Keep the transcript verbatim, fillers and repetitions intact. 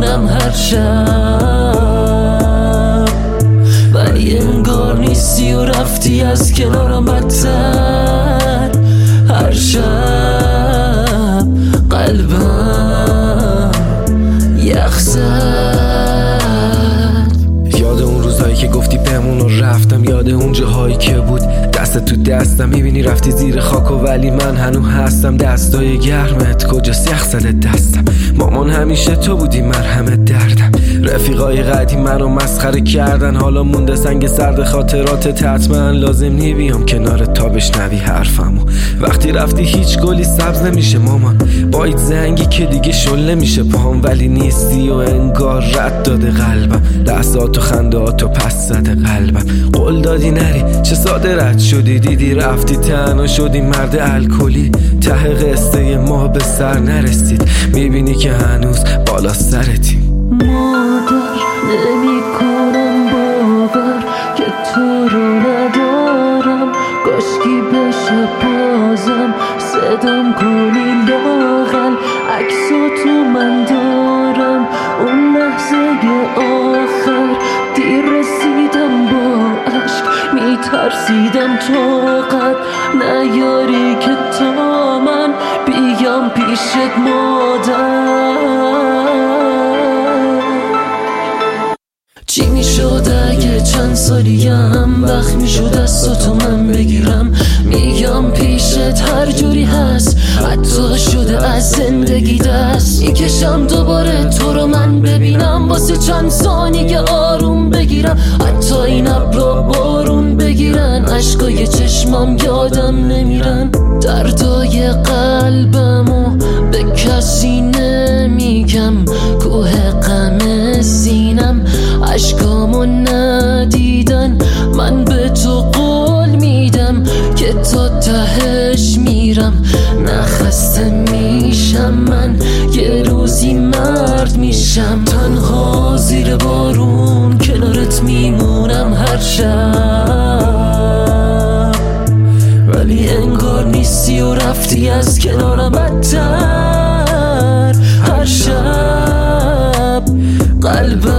میمونم هر شب، ولی انگار نیستی و رفتی از کنارم بدتر. هر شب قلبم یخ زد. یاد اون روزایی که گفتی بمون و رفتم، یاد اون جاهایی که بود دست تو دستم، میبینی رفتی زیر خاک و ولی من هنو هستم. دستای گرمت کجاست؟ یخ زده دستم. مامان همیشه تو بودی مرهم دردم. رفیقای قدیم منو مسخره کردن، حالا مونده سنگ سرد خاطراتت. حتما لازم نی بیام کنارت تا بشنوی حرفمو. وقتی رفتی هیچ گلی سبز نمیشه مامان، با این زنگی که دیگه شل نمیشه پاهم، ولی نیستی و انگار رد داده قلبم. لحظات و خندهات و پس زده قلبم. قول دادی نری چه ساده رد شدی، دیدی رفتی تنها شدی مرد الکلی. ته قصه ما به سر نرسید، میبینی که هنوز بالا سرتی. مادر نمی کنم باور که تو رو ندارم، کاشکی بشه بازم صدام کنی لاغل. عکسا تو من دارم اون لحظه آخر، دیر رسیدم با عشق میترسیدم طاقت نیاری که تا من بیام پیشت مادر. چی میشد اگه چند سالیم وقت میشد از تو من بگیرم؟ میگم پیشت هر جوری هست، حتی شده از زندگی دست میکشم دوباره تو رو من ببینم، واسه چند ثانیه آروم بگیرم. حتی این ابرا بارون بگیرن، عشقای چشمام یادم نمیرن. دردای قلبمو به کسی نمیگم، کوه غم سینم عشقامو ندیدن. من به تو قول میدم که تا تهش میرم، نخسته میشم من یه روزی مرد میشم. تنها زیر بارون کنارت میمونم هر شب، ولی انگار نیستی و رفتی از کنارم بدتر. هر شب قلبم